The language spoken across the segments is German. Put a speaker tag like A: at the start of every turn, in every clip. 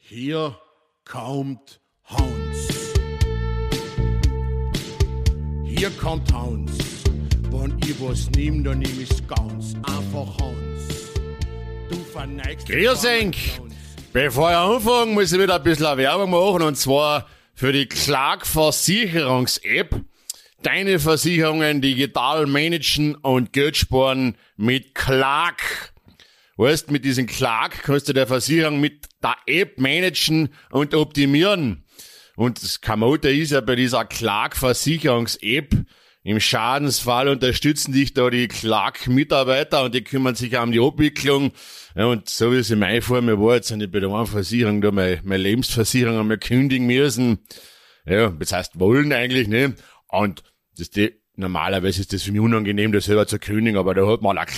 A: Hier kommt Hans. Hier kommt Hans. Wenn ich was nehm, dann nehm ich's ganz einfach Hans. Du verneigst...
B: Grüß euch! Bevor ich anfange, muss ich wieder ein bisschen Werbung machen, und zwar für die Clark-Versicherungs-App. Deine Versicherungen digital managen und Geld sparen mit Clark. Weißt, mit diesem Clark kannst du der Versicherung mit der App managen und optimieren. Und das Kamote ist ja bei dieser Clark-Versicherungs-App, im Schadensfall unterstützen dich da die Clark-Mitarbeiter und die kümmern sich auch um die Abwicklung. Ja, und so wie es in meinem Fall mir war, jetzt habe ich bei der einen Versicherung da meine Lebensversicherung einmal kündigen müssen. Ja, das heißt wollen eigentlich, ne? Und normalerweise ist das für mich unangenehm, das selber zu kündigen, aber da hat mal eine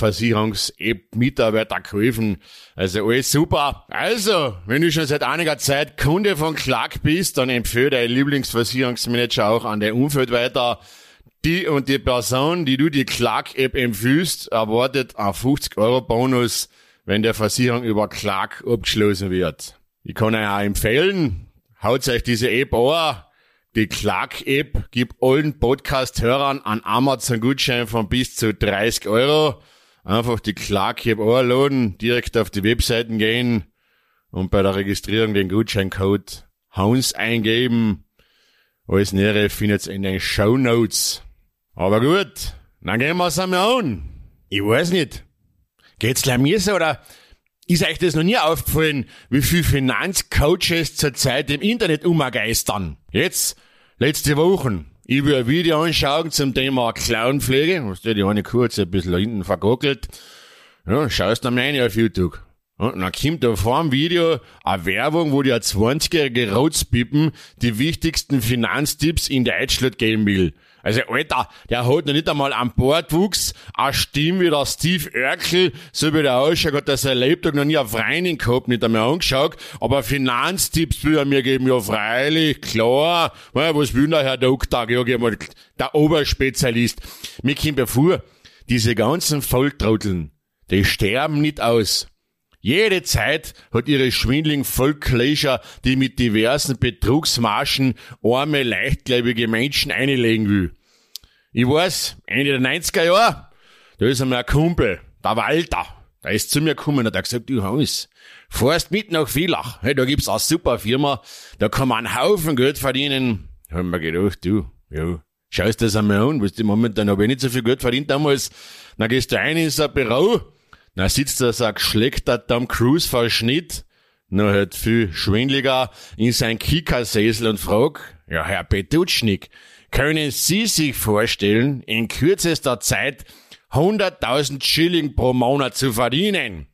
B: Clark-Versicherungs-App-Mitarbeiter geholfen. Also alles super. Also, wenn du schon seit einiger Zeit Kunde von Clark bist, dann empfehle dein Lieblingsversicherungsmanager auch an dein Umfeld weiter. Die und die Person, die du die Clark-App empfiehlst, erwartet einen 50-Euro-Bonus, wenn der Versicherung über Clark abgeschlossen wird. Ich kann euch auch empfehlen, haut euch diese App an. Die Clark-App gibt allen Podcast-Hörern einen Amazon-Gutschein von bis zu 30 Euro. Einfach die Clark-App anladen, direkt auf die Webseiten gehen und bei der Registrierung den Gutscheincode Hans eingeben. Alles Nähere findet ihr in den Shownotes. Aber gut, dann gehen wir es einmal an. Ich weiß nicht, geht's gleich mir so, oder ist euch das noch nie aufgefallen, wie viel Finanzcoaches zurzeit im Internet umgeistern? Jetzt, letzte Woche, ich will ein Video anschauen zum Thema Klauenpflege. Hast du die eine kurz ein bisschen hinten vergockelt? Ja, schaust dann rein auf YouTube. Und dann kommt da vor dem Video eine Werbung, wo der 20-jährige Rotzpippen die wichtigsten Finanztipps in Deutschland geben will. Also, Alter, der hat noch nicht einmal einen Bartwuchs, eine Stimme wie der Steve Urkel, so wie der ausschaut, hat er sein Lebtag noch nie auf Reining gehabt, nicht einmal angeschaut, aber Finanztipps will er mir geben, ja freilich, klar, ja, was will der Herr Doktor, ja, geh mal, der Oberspezialist. Mir kommt ja vor, diese ganzen Volltrotteln, die sterben nicht aus. Jede Zeit hat ihre schwindeligen Volksleser, die mit diversen Betrugsmarschen arme, leichtgläubige Menschen einlegen will. Ich weiß, Ende der 90er Jahre, da ist einmal ein Kumpel, der Walter, der ist zu mir gekommen und hat gesagt, du Hans, fährst mit nach Villach, hey, da gibt's eine super Firma, da kann man einen Haufen Geld verdienen. Da hab ich mir gedacht, du, ja, schaust das einmal an, weißt du, momentan habe ich nicht so viel Geld verdient damals. Dann gehst du rein in so ein Büro, dann sitzt da so ein geschleckter Tom Cruise Verschnitt, noch halt viel schwindeliger, in sein Kickersessel und fragt, ja, Herr Petutschnik, können Sie sich vorstellen, in kürzester Zeit 100.000 Schilling pro Monat zu verdienen?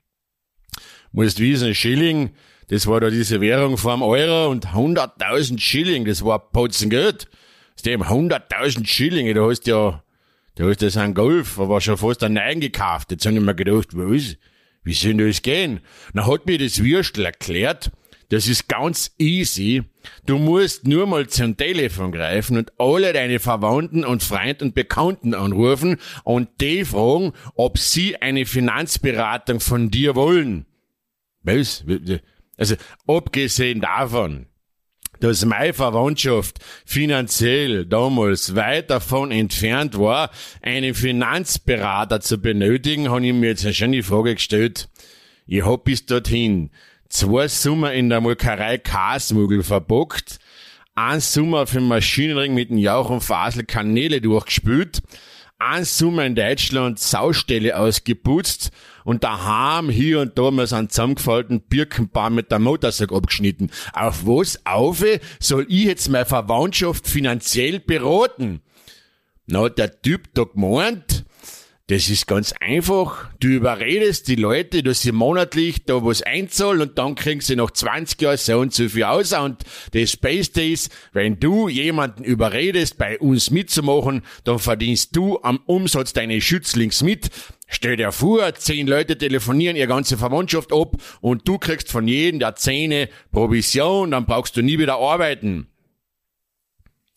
B: Musst wissen, Schilling, das war da diese Währung vom Euro, und 100.000 Schilling, das war Potzengeld. Das dem 100.000 Schilling, da hast du einen Golf, aber schon fast einen neuen gekauft. Jetzt hab ich mir gedacht, was? Wie soll das gehen? Dann hat mir das Würstel erklärt, das ist ganz easy. Du musst nur mal zum Telefon greifen und alle deine Verwandten und Freunde und Bekannten anrufen und die fragen, ob sie eine Finanzberatung von dir wollen. Was? Also, abgesehen davon, dass meine Verwandtschaft finanziell damals weit davon entfernt war, einen Finanzberater zu benötigen, habe ich mir jetzt schon die Frage gestellt. Ich hab bis dorthin 2 Sommer in der Molkerei Kasmugel verbockt, 1 Sommer für den Maschinenring mit dem Jauch und Fasel Kanäle durchgespült, 1 Sommer in Deutschland Saustelle ausgeputzt und daheim hier und da mal so einen zusammengefalteten Birkenbaum mit der Motorsack abgeschnitten. Auf was soll ich jetzt meine Verwandtschaft finanziell beraten? Na, hat der Typ da gemeint, das ist ganz einfach. Du überredest die Leute, dass sie monatlich da was einzahlen und dann kriegen sie nach 20 Jahren so und so viel aus. Und das Beste ist, wenn du jemanden überredest, bei uns mitzumachen, dann verdienst du am Umsatz deines Schützlings mit. Stell dir vor, 10 Leute telefonieren ihre ganze Verwandtschaft ab und du kriegst von jedem der 10 Provision, dann brauchst du nie wieder arbeiten.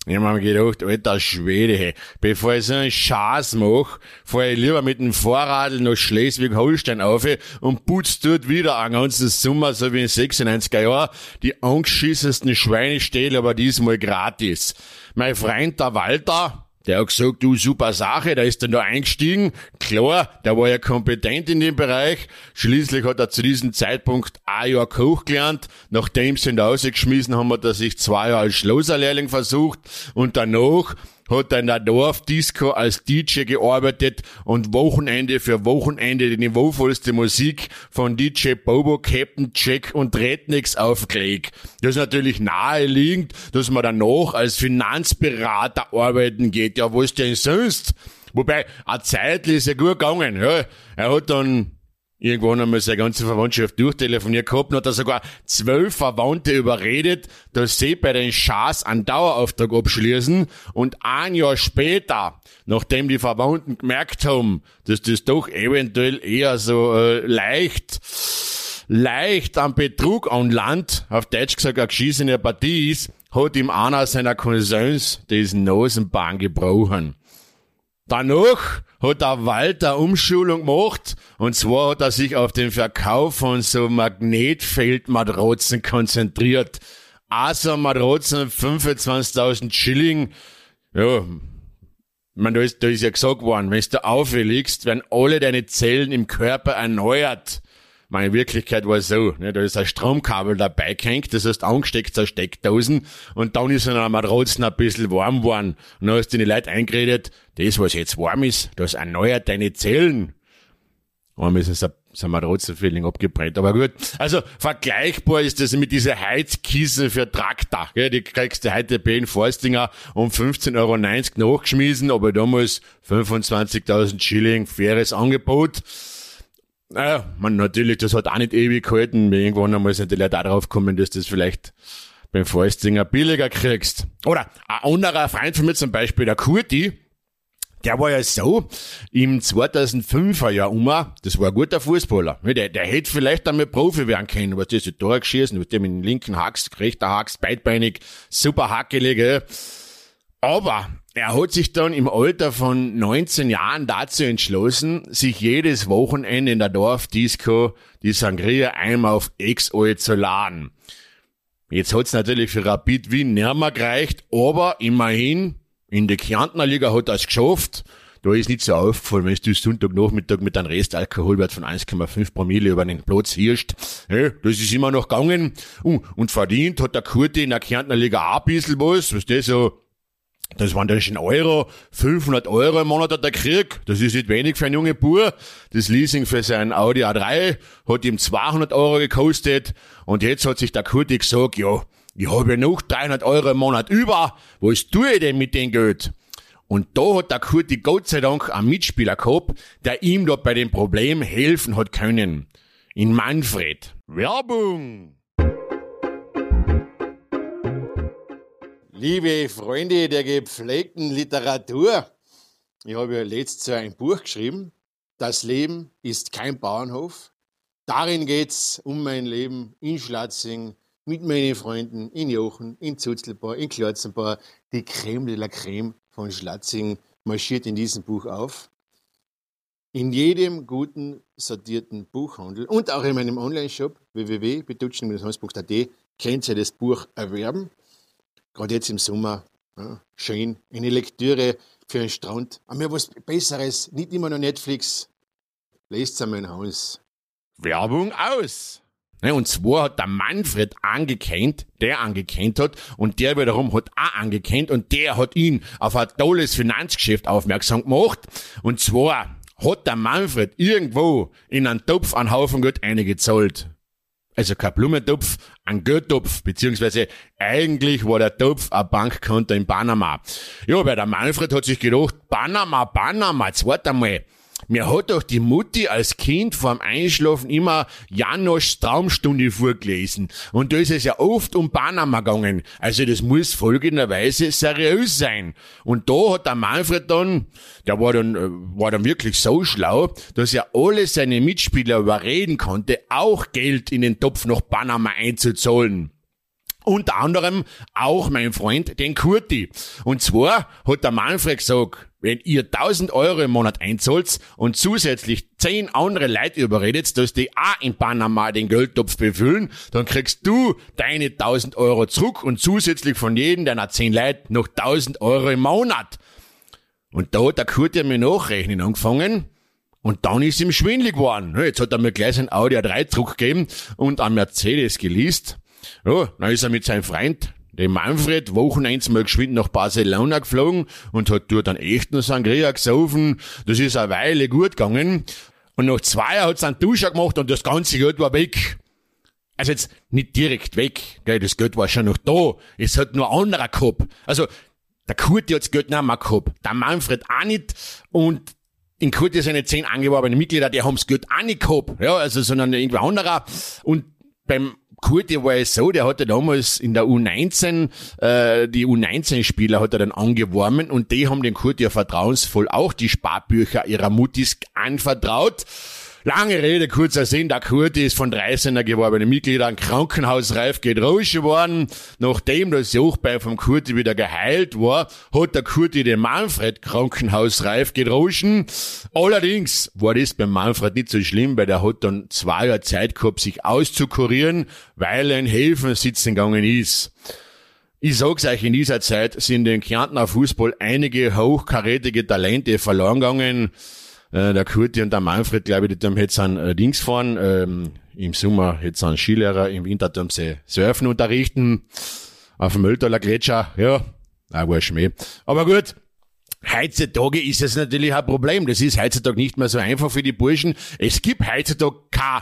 B: Ich hab mir gedacht, alter Schwede, hey, bevor ich so einen Schaß mach, fahr ich lieber mit dem Fahrradl nach Schleswig-Holstein auf und putz dort wieder einen ganzen Sommer, so wie in 96er Jahren, die angeschissensten Schweineställe, aber diesmal gratis. Mein Freund, der Walter, der hat gesagt, du, super Sache, der ist dann da eingestiegen. Klar, der war ja kompetent in dem Bereich. Schließlich hat er zu diesem Zeitpunkt ein Jahr Koch gelernt. Nachdem sie ihn da rausgeschmissen haben, hat er sich 2 Jahre als Schlosserlehrling versucht. Und danach hat er in der Dorfdisco als DJ gearbeitet und Wochenende für Wochenende die niveauvollste Musik von DJ Bobo, Captain Jack und Rednecks aufgelegt. Das ist natürlich naheliegend, dass man danach als Finanzberater arbeiten geht. Ja, was denn sonst? Wobei, eine Zeit ist ja gut gegangen. Ja. Er hat dann irgendwann einmal seine ganze Verwandtschaft durchtelefoniert gehabt und hat er sogar 12 Verwandte überredet, dass sie bei den Schas einen Dauerauftrag abschließen, und ein Jahr später, nachdem die Verwandten gemerkt haben, dass das doch eventuell eher so leicht am Betrug anlangt, auf Deutsch gesagt eine geschissene Partie ist, hat ihm einer seiner Cousins diesen Nasenbein gebrochen. Danach hat der Walter Umschulung gemacht, und zwar hat er sich auf den Verkauf von so Magnetfeldmatratzen konzentriert. Also Matratzen 25.000 Schilling. Ja, da ist ja gesagt worden, wenn du auflegst, werden alle deine Zellen im Körper erneuert. Meine Wirklichkeit war so, ne, da ist ein Stromkabel dabei gehängt, das heißt angesteckt zur Steckdosen, und dann ist an einer Matratzen ein bisschen warm geworden. Und dann hast du die Leute eingeredet, das, was jetzt warm ist, das erneuert deine Zellen. Und ist so ein Matratzenfeeling abgebrannt. Aber gut, also vergleichbar ist das mit dieser Heizkissen für Traktor. Gell? Die kriegst du heute bei den Forstinger um 15,90 Euro nachgeschmissen, aber damals 25.000 Schilling, faires Angebot. Naja, natürlich, das hat auch nicht ewig gehalten. Irgendwann einmal sind die Leute auch drauf gekommen, dass du das vielleicht beim Forstinger billiger kriegst. Oder ein anderer Freund von mir zum Beispiel, der Kurti, der war ja so, im 2005er Jahr das war ein guter Fußballer. Der hätte vielleicht einmal Profi werden können, was das Tor geschissen, mit dem mit dem linken Hackst, rechter Hackst, beidbeinig, super hackelig, gell. Aber er hat sich dann im Alter von 19 Jahren dazu entschlossen, sich jedes Wochenende in der Dorfdisco die Sangria einmal auf XO zu laden. Jetzt hat's natürlich für Rapid Wien nicht mehr gereicht, aber immerhin, in der Kärntner Liga hat er es geschafft. Da ist nicht so aufgefallen, wenn du Sonntagnachmittag mit einem Restalkoholwert von 1,5 Promille über den Platz hirschst. Ja, das ist immer noch gegangen. Und verdient hat der Kurti in der Kärntner Liga auch ein bisschen was das so. Das waren dann schon Euro, 500 Euro im Monat hat er gekriegt. Das ist nicht wenig für einen jungen Bub. Das Leasing für seinen Audi A3 hat ihm 200 Euro gekostet. Und jetzt hat sich der Kurti gesagt, ja, ich habe ja noch 300 Euro im Monat über. Was tue ich denn mit dem Geld? Und da hat der Kurti Gott sei Dank einen Mitspieler gehabt, der ihm da bei dem Problem helfen hat können. In Manfred. Werbung! Liebe Freunde der gepflegten Literatur, ich habe ja letztes Jahr ein Buch geschrieben, Das Leben ist kein Bauernhof. Darin geht's um mein Leben in Schlatzing, mit meinen Freunden in Jochen, in Zutzelbau, in Klotzenbau. Die Creme de la Creme von Schlatzing marschiert in diesem Buch auf. In jedem guten, sortierten Buchhandel und auch in meinem Online-Shop www.betutschen-hans.at könnt ihr das Buch erwerben. Gerade jetzt im Sommer, ja, schön, eine Lektüre für einen Strand. Aber was Besseres, nicht immer nur Netflix. Lest einmal in Haus. Werbung aus! Und zwar hat der Manfred der angekannt hat, und der wiederum hat auch angekannt, und der hat ihn auf ein tolles Finanzgeschäft aufmerksam gemacht. Und zwar hat der Manfred irgendwo in einen Topf einen Haufen Geld eingezahlt. Also kein Blumentopf, ein Geldtopf, beziehungsweise eigentlich war der Topf ein Bankkonto in Panama. Ja, weil der Manfred hat sich gedacht, Panama, jetzt warte mal. Mir hat doch die Mutti als Kind vorm Einschlafen immer Janoschs Traumstunde vorgelesen. Und da ist es ja oft um Panama gegangen. Also das muss folgenderweise seriös sein. Und da hat der Manfred dann, der war dann wirklich so schlau, dass er alle seine Mitspieler überreden konnte, auch Geld in den Topf nach Panama einzuzahlen. Unter anderem auch mein Freund, den Kurti. Und zwar hat der Manfred gesagt, wenn ihr 1.000 Euro im Monat einzahlt und zusätzlich 10 andere Leute überredet, dass die auch in Panama den Geldtopf befüllen, dann kriegst du deine 1.000 Euro zurück und zusätzlich von jedem deiner 10 Leute noch 1.000 Euro im Monat. Und da hat der Kurti mir nachrechnen angefangen und dann ist ihm schwindelig geworden. Jetzt hat er mir gleich sein Audi A3 zurückgegeben und einen Mercedes geleast. Ja, dann ist er mit seinem Freund, dem Manfred, Wochenends mal geschwind nach Barcelona geflogen und hat dort dann echt noch Sangria gesoffen. Das ist eine Weile gut gegangen. Und nach 2 Jahren hat es einen Duscher gemacht und das ganze Geld war weg. Also jetzt nicht direkt weg, gell, das Geld war schon noch da. Es hat nur anderer gehabt. Also, der Kurti hat das Geld nicht mehr gehabt. Der Manfred auch nicht. Und in Kurti seine 10 angeworbenen Mitglieder, die haben das Geld auch nicht gehabt. Ja, also, sondern irgendwer anderer. Und beim Kurti war es so, der hatte damals in der U19, die U19-Spieler hat er dann angeworben und die haben den Kurti ja vertrauensvoll auch die Sparbücher ihrer Muttis anvertraut. Lange Rede, kurzer Sinn, der Kurti ist von 13er geworbenen Mitgliedern krankenhausreif gedroschen worden. Nachdem das Jochbein vom Kurti wieder geheilt war, hat der Kurti den Manfred krankenhausreif gedroschen. Allerdings war das beim Manfred nicht so schlimm, weil der hat dann 2 Jahre Zeit gehabt, sich auszukurieren, weil er in Häfen sitzen gegangen ist. Ich sag's euch, in dieser Zeit sind den Kärntner Fußball einige hochkarätige Talente verloren gegangen. Der Kurti und der Manfred, glaube ich, die haben jetzt einen Dings fahren. Im Sommer jetzt einen Skilehrer, im Winter haben sie Surfen unterrichten. Auf dem Mülltaler Gletscher, ja, war Schmäh. Aber gut, heutzutage ist es natürlich ein Problem. Das ist heutzutage nicht mehr so einfach für die Burschen. Es gibt heutzutage kein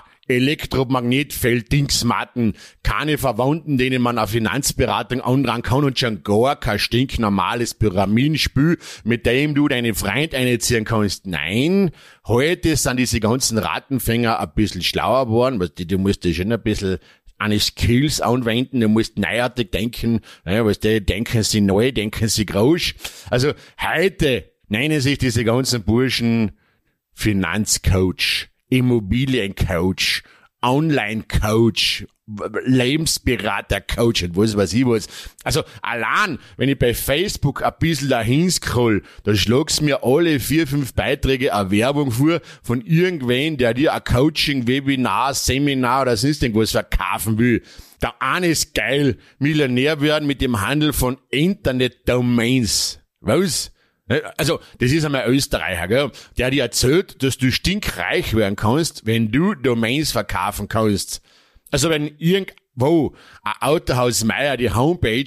B: Elektromagnetfeld-Dingsmatten, keine Verwandten, denen man eine Finanzberatung antragen kann und schon gar kein stinknormales Pyramidenspiel, mit dem du deinen Freund einziehen kannst. Nein, heute sind diese ganzen Rattenfänger ein bisschen schlauer geworden, weil du musst dir schon ein bisschen eine Skills anwenden, du musst neuartig denken, naja, was die denken sie neu, denken sie groß. Also heute nennen sich diese ganzen Burschen Finanzcoach, Immobiliencoach, Online-Coach, Lebensberater-Coach und was weiß ich was. Also allein, wenn ich bei Facebook ein bisschen dahin scroll, da schlagst mir alle 4, 5 Beiträge eine Werbung vor von irgendwen, der dir ein Coaching, Webinar, Seminar oder sonst irgendwas verkaufen will. Der eine ist geil, Millionär werden mit dem Handel von Internet-Domains. Was? Also, das ist einmal ein Österreicher, gell? Der dir erzählt, dass du stinkreich werden kannst, wenn du Domains verkaufen kannst. Also, wenn irgendwo ein Autohaus Meier die Homepage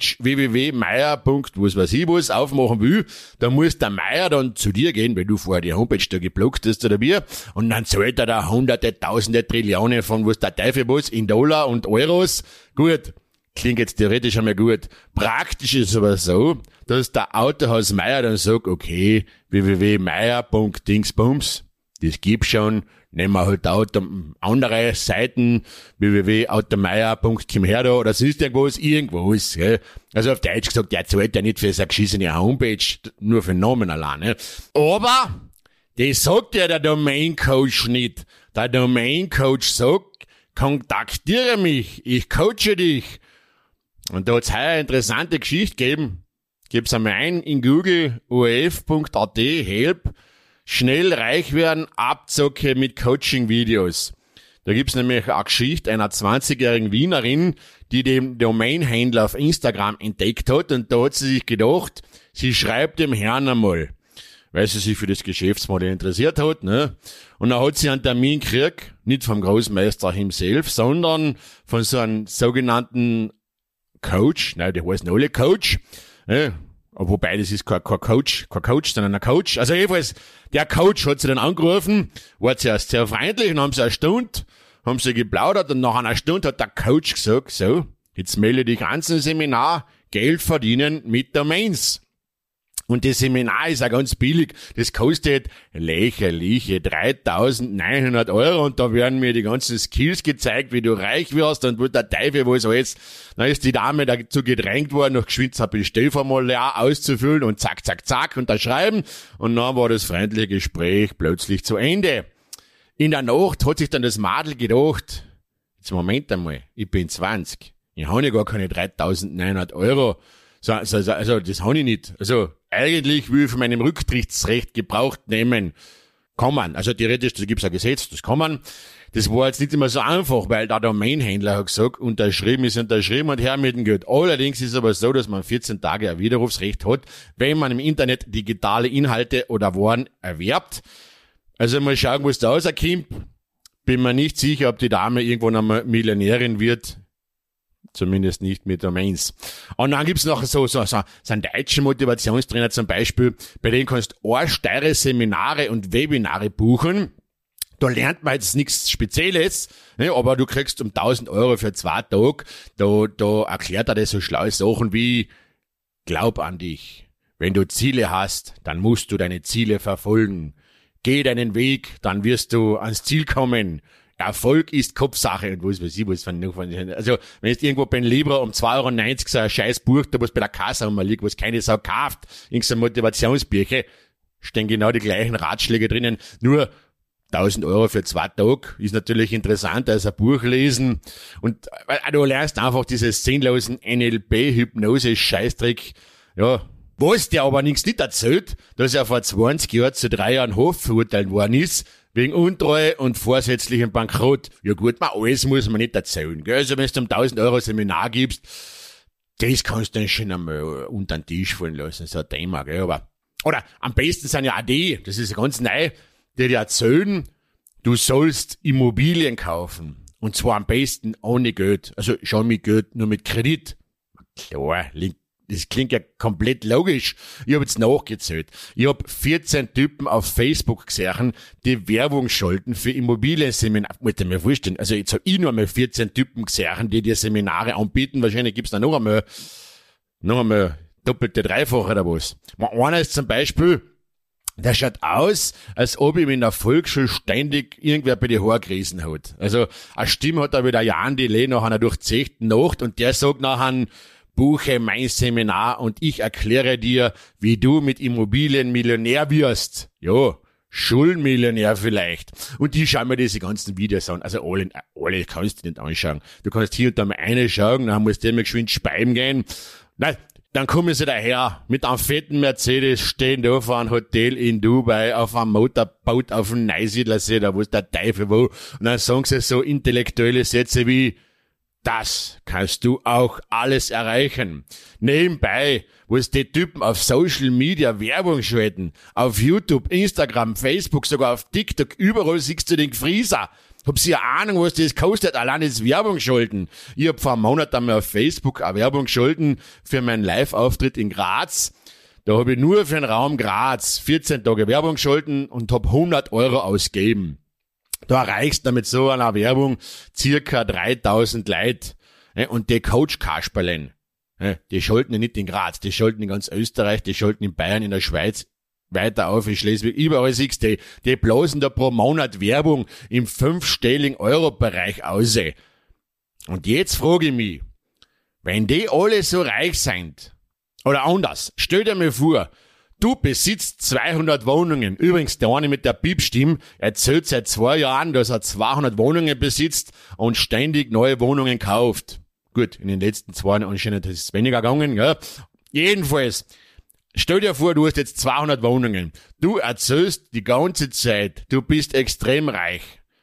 B: www.meier.was aufmachen will, dann muss der Meier dann zu dir gehen, weil du vorher die Homepage da geblockt hast oder wie, und dann zahlt er da Hunderte, Tausende, Trillionen von was der Teufel was in Dollar und Euros. Gut. Klingt jetzt theoretisch einmal gut. Praktisch ist es aber so, dass der Autohaus Meier dann sagt, okay, www.meier.dingsbums, das gibt's schon, nehmen wir halt andere Seiten, www.automeier.kimherda oder sonst irgendwas, gell. Also auf Deutsch gesagt, der zahlt ja nicht für seine geschissene Homepage, nur für den Namen allein, ne. Aber, das sagt ja der Domain Coach nicht. Der Domain Coach sagt, kontaktiere mich, ich coache dich. Und da hat's heuer eine interessante Geschichte gegeben. Gib's einmal ein in Google, ORF.at, Help, schnell reich werden, Abzocke mit Coaching-Videos. Da gibt's nämlich eine Geschichte einer 20-jährigen Wienerin, die den Domainhändler auf Instagram entdeckt hat, und da hat sie sich gedacht, sie schreibt dem Herrn einmal, weil sie sich für das Geschäftsmodell interessiert hat, ne? Und dann hat sie einen Termin gekriegt, nicht vom Großmeister himself, sondern von so einem sogenannten Coach, nein, die heißen alle Coach, wobei das ist kein Coach, sondern ein Coach. Also jedenfalls, der Coach hat sie dann angerufen, war zuerst sehr freundlich, und haben sie eine Stunde, haben sie geplaudert, und nach einer Stunde hat der Coach gesagt, so, jetzt melde dich an zum Seminar, Geld verdienen mit Domains. Und das Seminar ist auch ganz billig. Das kostet lächerliche 3.900 €, und da werden mir die ganzen Skills gezeigt, wie du reich wirst und wo der Teufel was alles. Dann ist die Dame dazu gedrängt worden, noch geschwind ein Bestellformular auszufüllen und zack, zack, zack unterschreiben. Und dann war das freundliche Gespräch plötzlich zu Ende. In der Nacht hat sich dann das Madel gedacht, jetzt Moment einmal, ich bin 20. Ich habe ja gar keine 3.900 Euro. Also, das habe ich nicht. Also, eigentlich will ich von meinem Rücktrittsrecht Gebrauch nehmen. Kann man. Also, theoretisch, da gibt's ein Gesetz, das kann man. Das war jetzt nicht immer so einfach, weil da der Mainhändler hat gesagt, unterschrieben ist unterschrieben und her mit dem Geld. Allerdings ist es aber so, dass man 14 Tage ein Widerrufsrecht hat, wenn man im Internet digitale Inhalte oder Waren erwerbt. Also mal schauen, was da rauskommt. Bin mir nicht sicher, ob die Dame irgendwann einmal Millionärin wird. Zumindest nicht mit Domains. Und dann gibt's noch so einen deutschen Motivationstrainer zum Beispiel, bei dem kannst du arschteure Seminare und Webinare buchen. Da lernt man jetzt nichts Spezielles, ne, aber du kriegst um 1.000 Euro für 2 Tage. Da erklärt er dir so schlaue Sachen wie, glaub an dich. Wenn du Ziele hast, dann musst du deine Ziele verfolgen. Geh deinen Weg, dann wirst du ans Ziel kommen. Erfolg ist Kopfsache und was weiß ich, was von, also, wenn jetzt irgendwo beim Libra um 2,90 € so ein scheiß Buch, da was bei der Kasse mal liegt, was keine Sau kauft, irgendein Motivationsbücher, stehen genau die gleichen Ratschläge drinnen, nur 1.000 Euro für 2 Tage ist natürlich interessanter als ein Buch lesen und du lernst einfach dieses sinnlosen NLP-Hypnose-Scheißdreck, ja, was der aber nichts nicht erzählt, dass er vor 20 Jahren zu 3 Jahren Hof verurteilt worden ist, wegen Untreue und vorsätzlichem Bankrott. Ja gut, alles muss man nicht erzählen, gell? Also wenn du um 1.000 Euro Seminar gibst, das kannst du dann schon einmal unter den Tisch fallen lassen, so ein Thema, gell? Aber, oder am besten sind ja auch die, das ist ganz neu, die dir erzählen, du sollst Immobilien kaufen. Und zwar am besten ohne Geld. Also schon mit Geld, nur mit Kredit. Klar, das klingt ja komplett logisch. Ich habe jetzt nachgezählt. Ich habe 14 Typen auf Facebook gesehen, die Werbung schalten für Immobilienseminare. Wollt ihr mir vorstellen? Also jetzt habe ich nur einmal 14 Typen gesehen, die dir Seminare anbieten. Wahrscheinlich gibt's da noch einmal doppelte, dreifache oder was. Einer ist zum Beispiel, der schaut aus, als ob ihm in der Volksschule ständig irgendwer bei die Haare gerissen hat. Also, eine Stimme hat er wieder Jan Delay nach einer durchzechten Nacht und der sagt nachher, buche mein Seminar und ich erkläre dir, wie du mit Immobilien Millionär wirst. Ja, Schulmillionär vielleicht. Und die schauen mir diese ganzen Videos an. Also alle kannst du nicht anschauen. Du kannst hier und da mal eine schauen, dann musst du immer geschwind speiben gehen. Nein, dann kommen sie daher mit einem fetten Mercedes, stehen da vor einem Hotel in Dubai, auf einem Motorboot auf dem Neusiedlersee, da wo ist der Teufel wo. Und dann sagen sie so intellektuelle Sätze wie, das kannst du auch alles erreichen. Nebenbei, wo es die Typen auf Social Media Werbung schalten, auf YouTube, Instagram, Facebook, sogar auf TikTok, überall siehst du den Gefrieser. Hab sie eine Ahnung, was das kostet, allein das Werbung schalten. Ich hab vor einem Monat einmal auf Facebook eine Werbung geschalten für meinen Live-Auftritt in Graz. Da hab ich nur für den Raum Graz 14 Tage Werbung geschalten und hab 100 Euro ausgegeben. Da erreichst du mit so einer Werbung circa 3.000 Leute. Und die Coach-Kasperlen, die schalten ja nicht in Graz, die schalten in ganz Österreich, die schalten in Bayern, in der Schweiz, weiter auf in Schleswig, überall siehst du, die blasen da pro Monat Werbung im 5-stelligen Euro-Bereich aus. Und jetzt frage ich mich, wenn die alle so reich sind, oder anders, stell dir mal vor, du besitzt 200 Wohnungen. Übrigens, der eine mit der Piepstimme erzählt seit 2 Jahren, dass er 200 Wohnungen besitzt und ständig neue Wohnungen kauft. Gut, in den letzten 2 Jahren anscheinend ist es weniger gegangen, ja. Jedenfalls, stell dir vor, du hast jetzt 200 Wohnungen. Du erzählst die ganze Zeit, du bist extrem reich.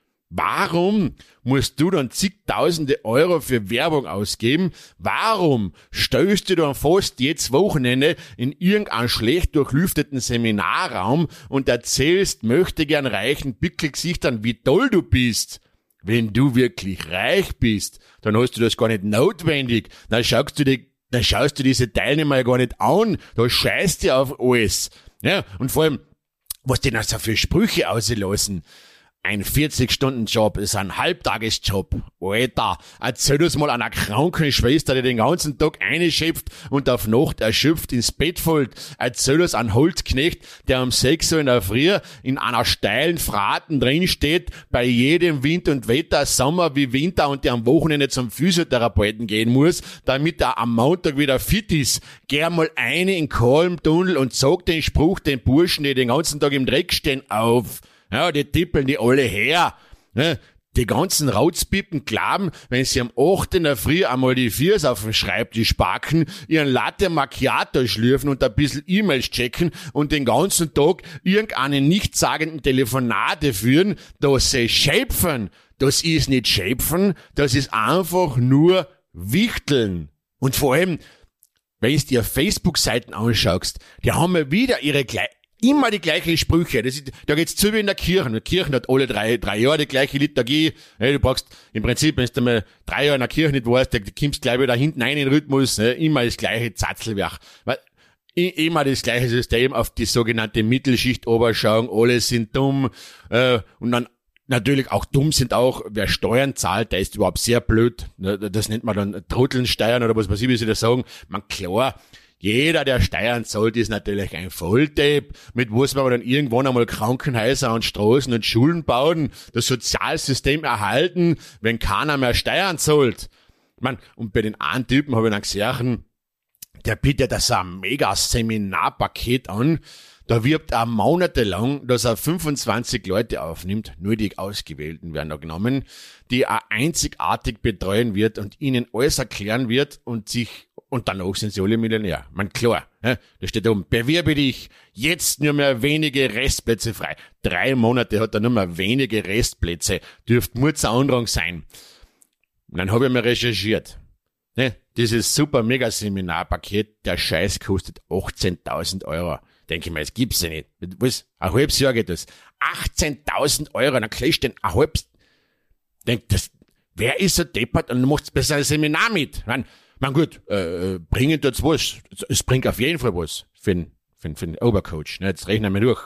B: Warum musst du dann zigtausende Euro für Werbung ausgeben? Warum stößt du dann fast jedes Wochenende in irgendeinen schlecht durchlüfteten Seminarraum und erzählst möchtegern reichen Pickelgesichtern, wie toll du bist? Wenn du wirklich reich bist, dann hast du das gar nicht notwendig. Dann schaust du diese Teilnehmer ja gar nicht an. Da scheißt du auf alles. Ja, und vor allem, was die dann so für Sprüche auslassen. Ein 40-Stunden-Job ist ein Halbtagesjob. Alter, erzähl das mal einer kranken Schwester, die den ganzen Tag einschöpft und auf Nacht erschöpft ins Bett fällt. Erzähl das an Holzknecht, der um 6 Uhr in der Früh in einer steilen Fraten drin steht, bei jedem Wind und Wetter, Sommer wie Winter, und der am Wochenende zum Physiotherapeuten gehen muss, damit er am Montag wieder fit ist. Geh mal eine in den Kolmtunnel und sag den Spruch den Burschen, die den ganzen Tag im Dreck stehen, auf. Ja, die tippeln die alle her. Ne? Die ganzen Rauzpippen glauben, wenn sie am 8. in der Früh einmal die Füße auf den Schreibtisch packen, ihren Latte Macchiato schlürfen und ein bisschen E-Mails checken und den ganzen Tag irgendeine nichtssagenden Telefonate führen, dass sie schöpfen. Das ist nicht schöpfen, das ist einfach nur wichteln. Und vor allem, wenn du dir Facebook-Seiten anschaust, die haben ja wieder immer die gleichen Sprüche. Da geht's zu wie in der Kirche. Die Kirche hat alle drei Jahre die gleiche Liturgie. Du brauchst im Prinzip, wenn du mal 3 Jahre in der Kirche nicht warst, da kommst gleich wieder hinten rein in den Rhythmus, immer das gleiche Zatzelwerk. Immer das gleiche System auf die sogenannte Mittelschicht oberschauen, alle sind dumm, und dann natürlich auch dumm sind auch, wer Steuern zahlt, der ist überhaupt sehr blöd. Das nennt man dann Trottelnsteuern oder was weiß ich, wie sie das sagen. Klar, jeder, der Steuern zahlt, ist natürlich ein Volldepp, mit was wir dann irgendwann einmal Krankenhäuser und Straßen und Schulen bauen, das Sozialsystem erhalten, wenn keiner mehr Steuern zahlt. Und bei den einen Typen habe ich dann gesehen, der bietet das ein mega Seminarpaket an. Da wirbt er monatelang, dass er 25 Leute aufnimmt, nur die Ausgewählten werden da genommen, die er einzigartig betreuen wird und ihnen alles erklären wird und danach sind sie alle Millionär. Klar, da steht oben, bewerbe dich, jetzt nur mehr wenige Restplätze frei. 3 Monate hat er nur mehr wenige Restplätze, dürfte Mutsandrang sein. Und dann habe ich mal recherchiert. Dieses super Mega-Seminarpaket, der Scheiß kostet 18.000 Euro. Denke ich mir, das gibt's ja nicht. Was? Ein halbes Jahr geht das. 18.000 Euro, dann kriegst du den ein halbes. Denk, wer ist so deppert und macht besser ein Seminar mit? Gut, bringen tut's was. Es bringt auf jeden Fall was für den Obercoach. Jetzt rechnen wir durch.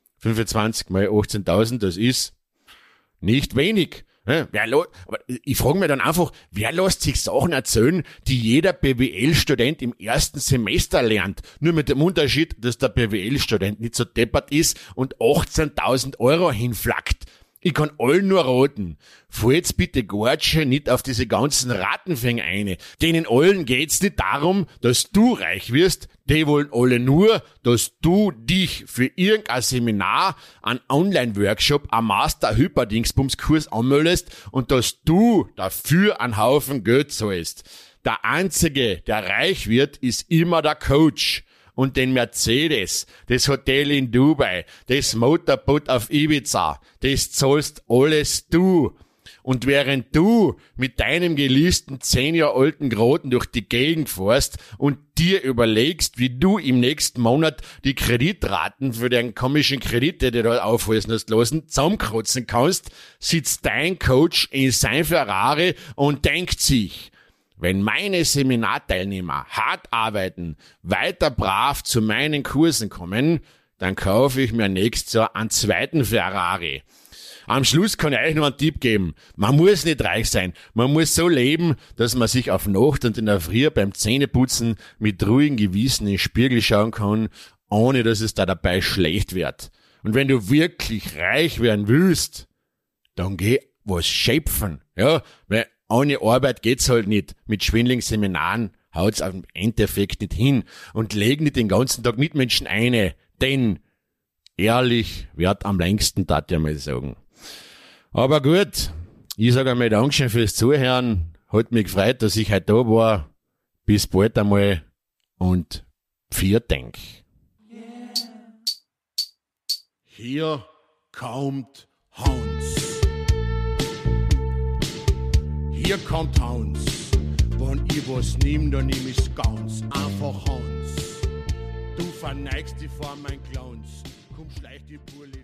B: 25 mal 18.000, das ist nicht wenig. Aber ich frage mich dann einfach, wer lässt sich Sachen erzählen, die jeder BWL-Student im ersten Semester lernt? Nur mit dem Unterschied, dass der BWL-Student nicht so deppert ist und 18.000 Euro hinflackt. Ich kann allen nur raten, fahr jetzt bitte gar schon nicht auf diese ganzen Rattenfänger ein. Denen allen geht's nicht darum, dass du reich wirst, die wollen alle nur, dass du dich für irgendein Seminar, einen Online-Workshop, einen Master-Hyperdingsbums-Kurs anmeldest und dass du dafür einen Haufen Geld zahlst. Der Einzige, der reich wird, ist immer der Coach. Und den Mercedes, das Hotel in Dubai, das Motorboot auf Ibiza, das zahlst alles du. Und während du mit deinem geleasten 10 Jahre alten Groten durch die Gegend fährst und dir überlegst, wie du im nächsten Monat die Kreditraten für den komischen Kredit, die du da aufhalsen hast lassen, zusammenkratzen kannst, sitzt dein Coach in sein Ferrari und denkt sich, wenn meine Seminarteilnehmer hart arbeiten, weiter brav zu meinen Kursen kommen, dann kaufe ich mir nächstes Jahr einen zweiten Ferrari. Am Schluss kann ich euch noch einen Tipp geben. Man muss nicht reich sein. Man muss so leben, dass man sich auf Nacht und in der Früh beim Zähneputzen mit ruhigem Gewissen in den Spiegel schauen kann, ohne dass es da dabei schlecht wird. Und wenn du wirklich reich werden willst, dann geh was schöpfen. Ja, weil ohne Arbeit geht's halt nicht. Mit Schwindlingsseminaren haut's im Endeffekt nicht hin. Und leg nicht den ganzen Tag Mitmenschen ein, denn ehrlich wird am längsten, darf ich mal sagen. Aber gut, ich sage einmal Dankeschön fürs Zuhören. Hat mich gefreut, dass ich heute da war. Bis bald einmal und vielen Dank.
A: Hier kommt Hans. Hier kommt Hans. Wenn ich was nehm, dann nehm ich's ganz einfach Hans. Du verneigst dich vor mein Glanz. Komm, schleich die Burli.